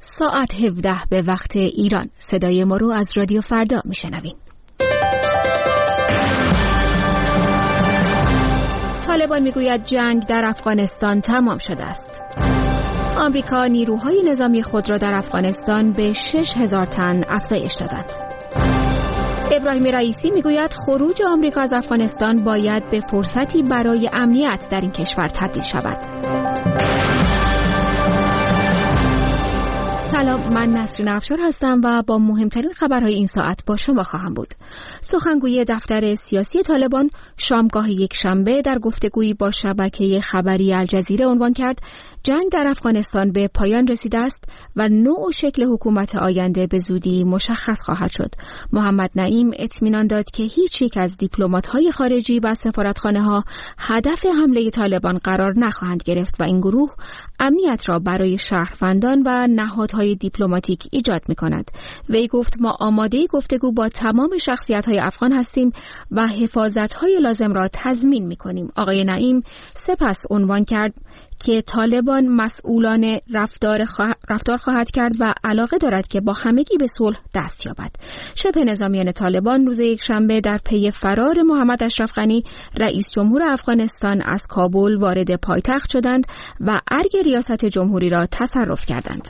ساعت 17 به وقت ایران. صدای ما رو از رادیو فردا میشنوین. طالبان میگوید جنگ در افغانستان تمام شده است. آمریکا نیروهای نظامی خود را در افغانستان به 6,000 تن افزایش دادند. ابراهیم رئیسی میگوید خروج آمریکا از افغانستان باید به فرصتی برای امنیت در این کشور تبدیل شود. سلام، من نسرین افشار هستم و با مهمترین خبرهای این ساعت با شما خواهم بود. سخنگوی دفتر سیاسی طالبان شامگاه یکشنبه در گفتگویی با شبکه خبری الجزیره عنوان کرد جنگ در افغانستان به پایان رسیده است و نوع و شکل حکومت آینده به زودی مشخص خواهد شد. محمد نعیم اطمینان داد که هیچ یک از دیپلمات‌های خارجی و سفارتخانه‌ها هدف حمله طالبان قرار نخواهند گرفت و این گروه امنیت را برای شهروندان و نهادهای دیپلماتیک ایجاد می‌کند. وی گفت ما آماده گفتگو با تمام شخصیت‌های افغان هستیم و حفاظت‌های لازم را تضمین می‌کنیم. آقای نعیم سپس عنوان کرد که طالبان مسئولان رفتار خواهد کرد و علاقه دارد که با همگی به صلح دست یابد. شبه نظامیان طالبان روز یکشنبه در پی فرار محمد اشرف غنی رئیس جمهور افغانستان از کابل وارد پایتخت شدند و ارگ ریاست جمهوری را تصرف کردند.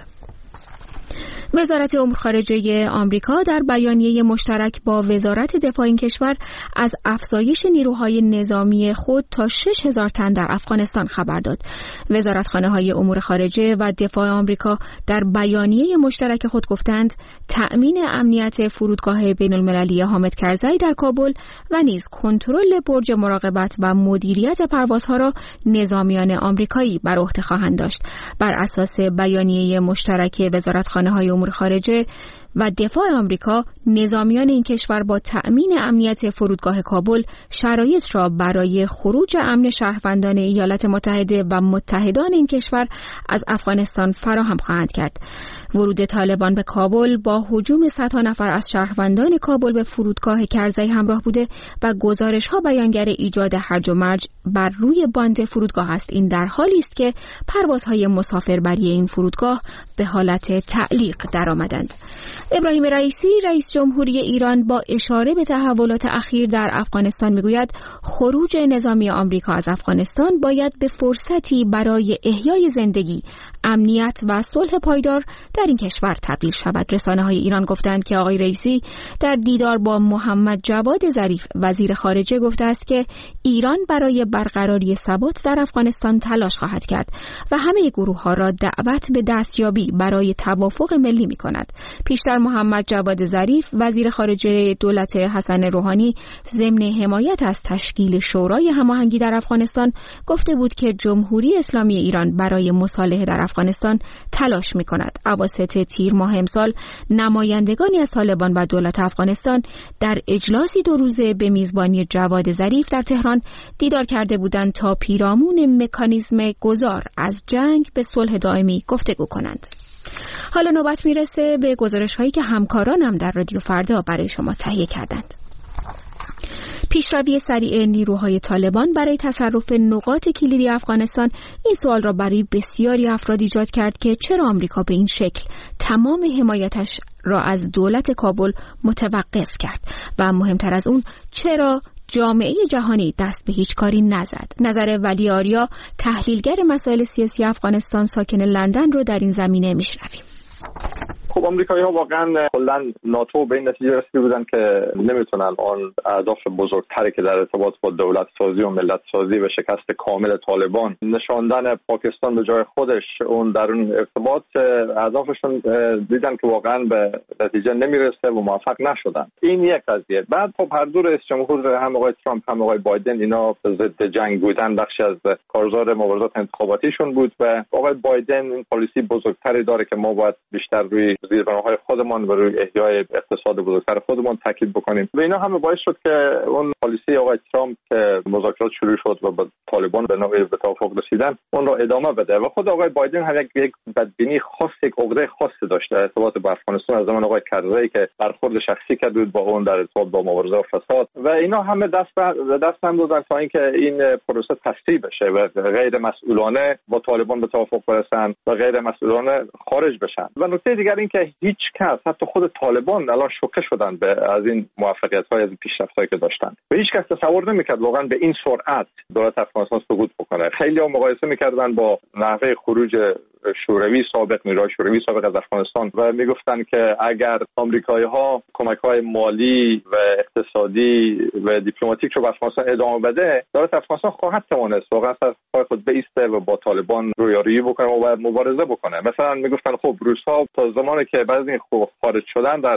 وزارت امور خارجه آمریکا در بیانیه مشترک با وزارت دفاع این کشور از افزایش نیروهای نظامی خود تا 6,000 تن در افغانستان خبر داد. وزارتخانه‌های امور خارجه و دفاع آمریکا در بیانیه مشترک خود گفتند تأمین امنیت فرودگاه بین‌المللی حامد کرزی در کابل و نیز کنترل برج مراقبت و مدیریت پروازها را نظامیان آمریکایی بر عهده خواهند داشت. بر اساس بیانیه مشترک وزارتخانه‌های امور خارجه و دفاع آمریکا، نظامیان این کشور با تأمین امنیت فرودگاه کابل شرایط را برای خروج امن شهروندان ایالات متحده و متحدان این کشور از افغانستان فراهم خواهند کرد. ورود طالبان به کابل با هجوم صدها نفر از شهروندان کابل به فرودگاه کرزی همراه بوده و گزارش‌ها بیانگر ایجاد هرج و مرج بر روی باند فرودگاه است. این در حالی است که پروازهای مسافربری این فرودگاه به حالت تعلیق درآمدند. ابراهیم رئیسی رئیس جمهوری ایران با اشاره به تحولات اخیر در افغانستان میگوید خروج نظامی آمریکا از افغانستان باید به فرصتی برای احیای زندگی، امنیت و صلح پایدار در این کشور تبدیل شود. رسانه‌های ایران گفتند که آقای رئیسی در دیدار با محمد جواد ظریف وزیر خارجه گفته است که ایران برای برقراری ثبات در افغانستان تلاش خواهد کرد و همه گروه‌ها را دعوت به دستیابی برای توافق ملی می‌کند. پیشتر محمد جواد ظریف وزیر خارجه دولت حسن روحانی ضمن حمایت از تشکیل شورای هماهنگی در افغانستان گفته بود که جمهوری اسلامی ایران برای مصالحه در افغانستان تلاش می‌کند. اواسط تیر ماه امسال نمایندگانی از طالبان و دولت افغانستان در اجلاسی 2 روزه به میزبانی جواد ظریف در تهران دیدار کرده بودند تا پیرامون مکانیزم گذار از جنگ به صلح دائمی گفتگو کنند. حالا نوبت میرسه به گزارش‌هایی که همکارانم در رادیو فردا برای شما تهیه کردند. پیشروی سریع نیروهای طالبان برای تصرف نقاط کلیدی افغانستان این سوال را برای بسیاری افراد ایجاد کرد که چرا آمریکا به این شکل تمام حمایتش را از دولت کابل متوقف کرد و مهمتر از اون چرا جامعه جهانی دست به هیچ کاری نزد. نظر ولی آریا تحلیلگر مسائل سیاسی افغانستان ساکن لندن رو در این زمینه میشنویم. خب آمریکایی‌ها واقعا کلاً ناتو به این نتیجه رسیده بودن که نمیتونن آن اهداف بزرگتری که در ارتباط با دولت سازی و ملت سازی و شکست کامل طالبان نشاندن پاکستان به جای خودش اون در اون ارتباط اهدافشون دیدن که واقعا به نتیجه نمیرسه و موفق نشدن. این یک قضیه. بعد خب هر دو رئیس جمهور هم آقای ترامپ هم آقای بایدن اینا ضد جنگ بودن، بخشی از کارزار مبارزات انتخاباتیشون بود و آقای بایدن این پالیسی بزرگتری داره که ما باید بیشتر روی زیربناهای خودمان و روی احیای اقتصاد بزرگتر خودمان تاکید بکنیم و اینا همه باعث شد که اون پالیسی آقای ترامپ که مذاکرات شروع شد و با طالبان به نوعی به توافق رسیدن اون را ادامه بده و خود آقای بایدن هم یک بدبینی خاص، یک عقده خاصی داشته در ارتباط با افغانستان از زمان آقای کرزی که برخورد شخصی کرد با اون در ارتباط با مبارزه با فساد و اینا همه دست هم دادن تا اینکه این پروسه تصفیه بشه و غیر مسئولانه با طالبان به توافق برسن و غیر مسئولانه خارج بشن. و نکته دیگر این که هیچ کس، حتی خود طالبان الان شوکه شدن از این موفقیت‌های، از این پیشرفت‌هایی که داشتن و هیچ کس تصور نمی‌کرد واقعا به این سرعت دولت افغانستان سقوط بکنه. خیلی‌ها مقایسه می‌کردن با نحوه خروج شوروی سابق، نیروهای شوروی سابق از افغانستان و میگفتن که اگر آمریکایی‌ها کمک‌های مالی و اقتصادی و دیپلماتیک رو به افغانستان ادامه بده، دولت افغانستان خواهد توانست واقعا از پای خود بایسته و با طالبان رویارویی بکنه و مبارزه بکنه. مثلا میگفتن خب روس‌ها تا زمانی که بعد از این خارج شدن در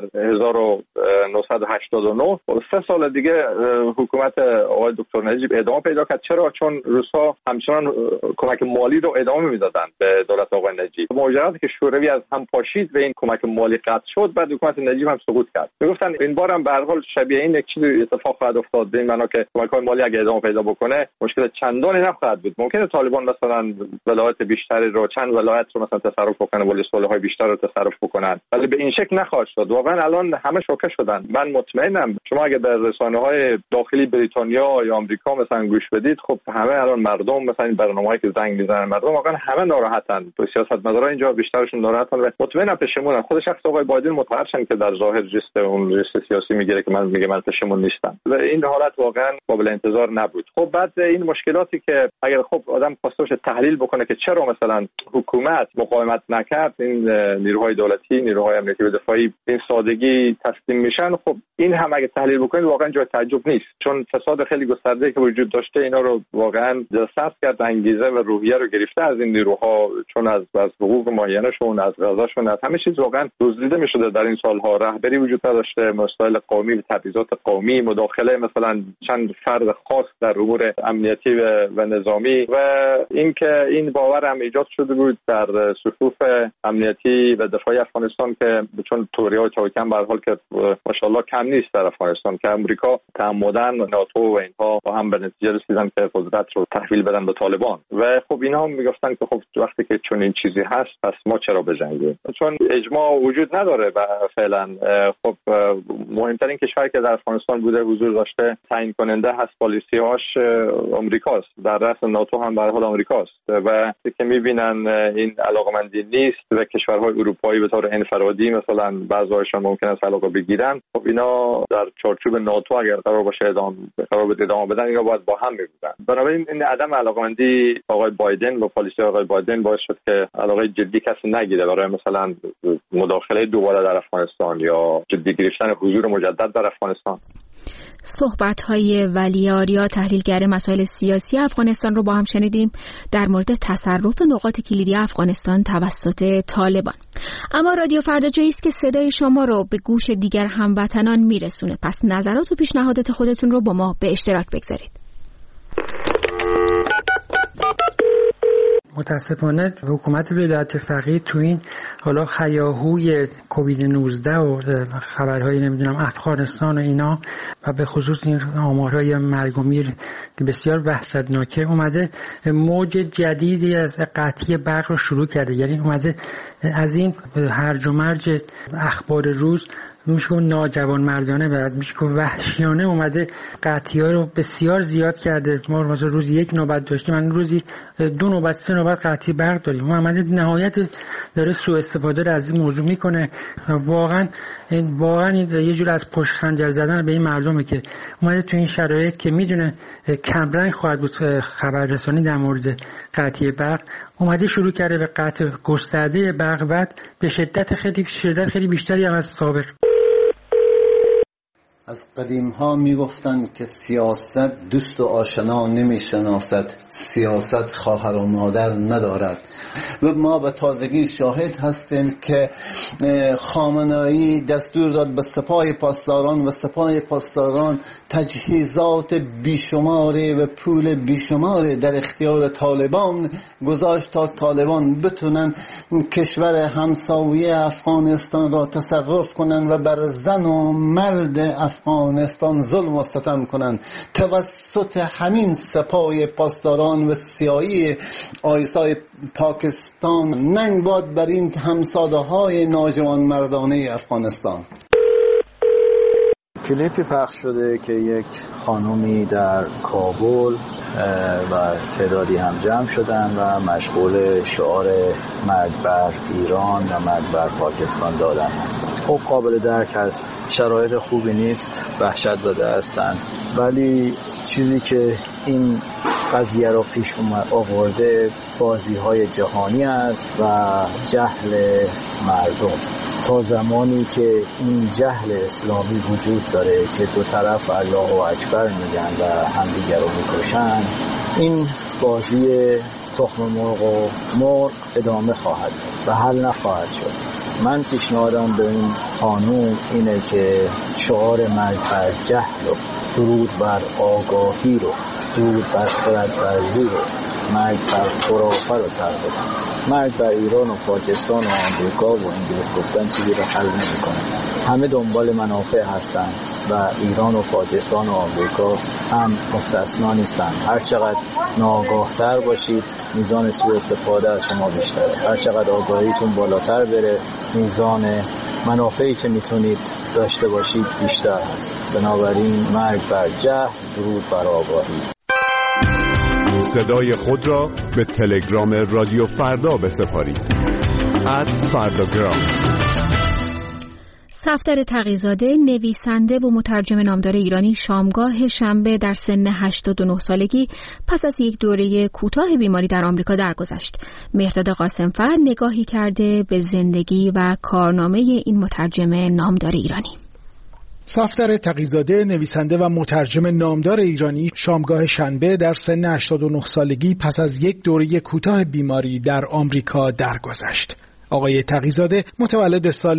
1989 3 سال دیگه حکومت آقای دکتر نجیب ادامه پیدا کرد. چرا؟ چون روس‌ها همچنان کمک مالی رو ادامه میدادن به دولت آقای نجیب. ماجراتی که شوروی از هم پاشید و این کمک مالی قطع شد، بعد حکومت نجیب هم سقوط کرد. میگفتن این بار هم به هر حال شبیه این یک چیزی اتفاق خواهد افتاد، به این معنا که کمک‌های مالی اگه ادامه پیدا بکنه مشکل چندانی نخواهد بود. ممکنه طالبان مثلا ولایت بیشتری رو، چند ولایت رو مثلا تصرف بکنه، ولی سلاح‌های بیشتر رو تصرف بکنن، ولی به این شکل نخواهد شد. واقعا الان همه شوکه شدن. من مطمئنم شما اگه در رسانه‌های داخلی بریتانیا یا آمریکا مثلا گوش بدید، خب همه الان مردم مثلا این برنامه‌هایی که زنگ میزنن، مردم واقعا همه ناراحتن. سیاستمداران اینجا بیشترشون ناراحتن و مطمئنم پشیمونن. خود شخص آقای بایدن متأسفن که در ظاهر جست سیاسی میگیره که من پشیمون نیستم و این حالت واقعا قابل انتظار نبود. خب بعد این مشکلاتی که اگر خب آدم خواسته باشه تحلیل بکنه که چرا مثلا حکومت مقاومت نکرد، این نیروهای دولتی، نیروهای امنیتی و دفاعی این سادگی تسلیم میشن، خب این هم اگه تحلیل بکنید واقعا جای تعجب نیست، چون فساد خیلی گسترده که وجود داشته اینا رو واقعا دست کرد، انگیزه و روحیه رو گرفته از این نیروها، چون از حقوق معینشون، از غذاشون، از همه چیز واقعا دزدیده میشده. در این سالها رهبری وجود نداشته، مسائل قومی و تبعیضات قومی، مداخله مثلا چند فرد خاص در امور امنیتی و نظامی و اینکه این باور هم ایجاد شده بود در صفوف امنیتی و دفاعی افغانستان که چون توری‌ها چاوکم به هر حال که ماشاءالله کم نیست در افغانستان، که امریکا تعمدن ناتو و اینها با هم به نتیجه رسیدن که قدرت رو تحویل بدن به طالبان و خب اینها هم میگفتن که خب وقتی که چون این چیزی هست پس ما چرا بجنگیم، چون اجماع وجود نداره و فعلا خب مهمترین کشوری که در افغانستان بوده حضور داشته تعیین کننده هست پالیسی‌هاش آمریکاست، در رأس ناتو هم به هر حال آمریکاست و که می‌بینن این علاقمندی نیست و کشورهای اروپایی به طور انفرادی مثلا بعضی‌هاشون ممکن است علاقه بگیرن. خب اینا در چارچوب ناتو اگر قرار باشه ادامه بدن اینا باید با هم می‌بودن. بنابراین این عدم علاقمندی آقای بایدن و پالیسی آقای بایدن باعث شد که علاقه جدی کسی نگیره برای مثلا مداخله دوباره در افغانستان یا جدی گرفتن حضور مجدد در افغانستان. صحبت‌های ولی آریا تحلیلگر مسائل سیاسی افغانستان رو با هم شنیدیم در مورد تصرف نقاط کلیدی افغانستان توسط طالبان. اما رادیو فردا جایی است که صدای شما رو به گوش دیگر هموطنان میرسونه، پس نظرات و پیشنهادات خودتون رو با ما به اشتراک بگذارید. متاسفانه حکومت ولایت فقیه تو این حالا هیاهوی کووید 19 و خبرهای نمیدونم افغانستان و اینا و به خصوص این آمارهای مرگ و میر که بسیار وحشتناکه اومده موج جدیدی از قطعی برق رو شروع کرده. یعنی اومده از این هرج و مرج اخبار روز میشه ناجوان مردانه بعد میشه وحشیانه اومده قطعی‌ها رو بسیار زیاد کرده. ما مثلا روزی 1 نوبت داشتیم، من روزی 2 نوبت 3 نوبت قطعی برق داریم. محمد نهایت داره سوء استفاده رو از این موضوع میکنه. واقعا یه جور از پشت خنجر زدن به این مردمه که اومده تو این شرایط که میدونه کمرنگ خواهد بود خبررسانی در مورد قطعی برق، اومده شروع کرده به قطع گسترده برق و به شدت خیلی بیشتری هم از سابق. از قدیم ها می گفتن که سیاست دوست و آشنا نمی شناسد، سیاست خواهر و مادر ندارد. و ما به تازگی شاهد هستیم که خامنه‌ای دستور داد به سپاه پاسداران و سپاه پاسداران تجهیزات بیشماری و پول بیشماری در اختیار طالبان گذاشت تا طالبان بتونن کشور همسایه افغانستان را تصرف کنن و بر زن و مرد افغانستان ظلم و ستم کنن. توسط همین سپاه پاسداران و سیایی آیسای پاکستان ننگ باد بر این همساده های ناجوان مردانه افغانستان. کلیپی پخش شده که یک خانومی در کابل و تعدادی هم جمع شدن و مشغول شعار مرگ بر ایران و مرگ بر پاکستان دادن هستند. خب قابل درک است، شرایط خوبی نیست، وحشت زده هستند، ولی چیزی که این قضیه را پیش آورده بازی‌های جهانی است و جهل مردم. تا زمانی که این جهل اسلامی وجود داره که دو طرف الله اکبر میگن و همدیگر رو میکشن، این بازی تخم مرغ و مرغ ادامه خواهد و حل نخواهد شد. من پیشنهادم به این خانوم اینه که شعار مرگ بر جهل و درود بر آگاهی رو، درود بر خردورزی رو، مرگ بر خرافه رو سر بدن. مرگ بر ایران و پاکستان و آمریکا و انگلیس گفتن چیزی رو حل نمی‌کنه. همه دنبال منافع هستن و ایران و پاکستان و آمریکا هم مستثنا نیستن. هر چقدر ناآگاه‌تر باشید میزان سوء استفاده از شما بیشتره. هر چقدر آگاهیتون بالاتر بره میزان منافعی که میتونید داشته باشید بیشتر هست. بنابراین مرگ بر جهل، درود بر آگاهی. صدای خود را به تلگرام رادیو فردا بسپارید. @فرداگرام. صفدر تقی‌زاده، نویسنده و مترجم نامدار ایرانی، شامگاه شنبه در سن 89 سالگی پس از یک دوره کوتاه بیماری در آمریکا درگذشت. مهرداد قاسم‌فر نگاهی کرده به زندگی و کارنامه این مترجم نامدار ایرانی. صفدر تقی‌زاده، نویسنده و مترجم نامدار ایرانی، شامگاه شنبه در سن 89 سالگی پس از یک دوره کوتاه بیماری در آمریکا درگذشت. آقای تقی‌زاده متولد سال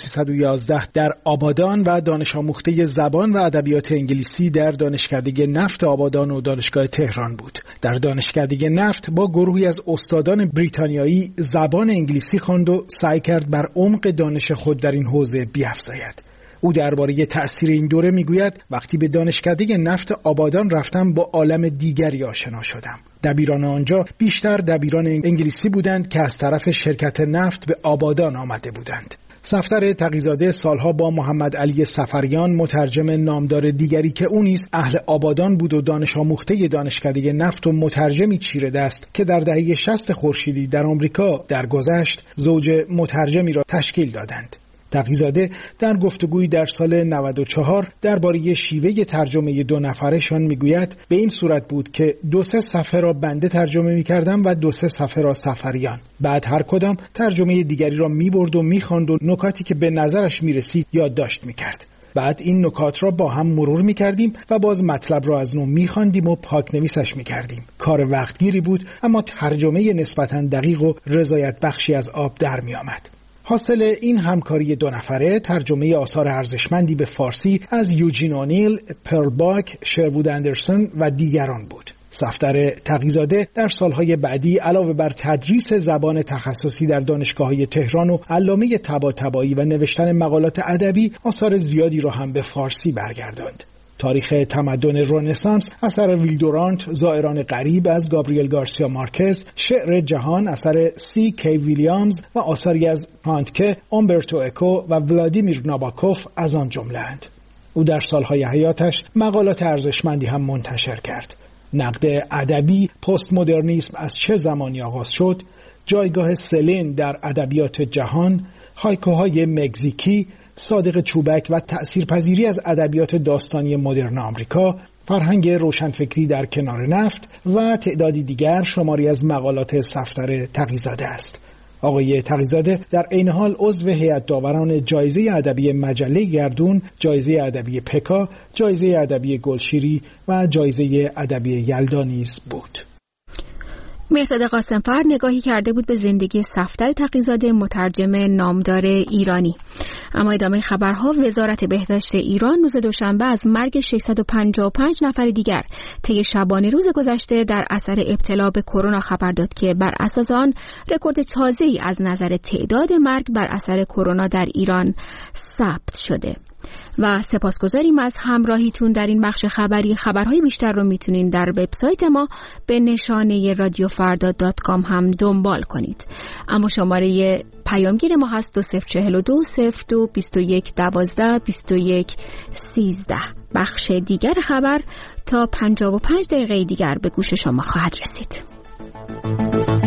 1311 در آبادان و دانش آموخته زبان و ادبیات انگلیسی در دانشکده نفت آبادان و دانشگاه تهران بود. در دانشکده نفت با گروهی از استادان بریتانیایی زبان انگلیسی خواند و سعی کرد بر عمق دانش خود در این حوزه بیفزاید. او درباره تأثیر این دوره میگوید: وقتی به دانشکده نفت آبادان رفتم با عالم دیگری آشنا شدم. دبیران آنجا بیشتر دبیران انگلیسی بودند که از طرف شرکت نفت به آبادان آمده بودند. صفدر تقی‌زاده سالها با محمد علی سفریان، مترجم نامدار دیگری که او نیز اهل آبادان بود و دانش آموخته دانشکده نفت و مترجمی چیره دست که در دهه 60 خورشیدی در آمریکا درگذشت، زوج مترجمی را تشکیل دادند. تقی‌زاده در گفتگویی در سال 94 درباره شیوه ترجمه دو نفرشان میگوید: به این صورت بود که 2-3 صفحه را بنده ترجمه میکردم و 2-3 صفحه را سفریان. بعد هر کدام ترجمه دیگری را میبرد و میخواند و نکاتی که به نظرش میرسید یادداشت میکرد. بعد این نکات را با هم مرور میکردیم و باز مطلب را از نو میخواندیم و پاک نویسش میکردیم. کار وقتگیری بود، اما ترجمه نسبتاً دقیق و رضایت بخشی از آب در میآمد. حاصل این همکاری دو نفره ترجمه آثار ارزشمندی به فارسی از یوجین اونیل، پرل باک، شروود اندرسون و دیگران بود. صفدر تقی‌زاده در سالهای بعدی علاوه بر تدریس زبان تخصصی در دانشگاه‌های تهران و علامه طباطبایی و نوشتن مقالات ادبی، آثار زیادی را هم به فارسی برگرداند. تاریخ تمدن رنسانس اثر ویلدورانت، زائران غریب از گابریل گارسیا مارکز، شعر جهان اثر سی کی ویلیامز و آثاری از هاندکه، اومبرتو اکو و ولادیمیر ناباکوف از آن جمله‌اند. او در سالهای حیاتش مقالات ارزشمندی هم منتشر کرد. نقد ادبی پست مدرنیسم از چه زمانی آغاز شد، جایگاه سلین در ادبیات جهان، هایکوهای مکزیکی، صادق چوبک و تأثیرپذیری از ادبیات داستانی مدرن آمریکا، فرهنگ روشنفکری در کنار نفت و تعدادی دیگر شماری از مقالات صفدر تقی‌زاده است. آقای تقی‌زاده در عین حال عضو هیئت داوران جایزه ادبی مجله گردون، جایزه ادبی پکا، جایزه ادبی گلشیری و جایزه ادبی یلدا نیز بود. مهرداد قاسم‌فر نگاهی کرده بود به زندگی صفدر تقی‌زاده، مترجم نامدار ایرانی. اما ادامه خبرها، وزارت بهداشت ایران روز دوشنبه از مرگ 655 نفر دیگر طی شبانه روز گذشته در اثر ابتلا به کرونا خبر داد که بر اساس آن رکورد تازه‌ای از نظر تعداد مرگ بر اثر کرونا در ایران ثبت شده. و سپاسگزاریم از همراهیتون در این بخش خبری. خبرهای بیشتر رو میتونین در وبسایت ما به نشانه radiofarda.com هم دنبال کنید. اما شماره پیامگیر ما هست 2042 02 21 12 21 13. بخش دیگر خبر تا 55 دقیقه دیگر به گوش شما خواهد رسید.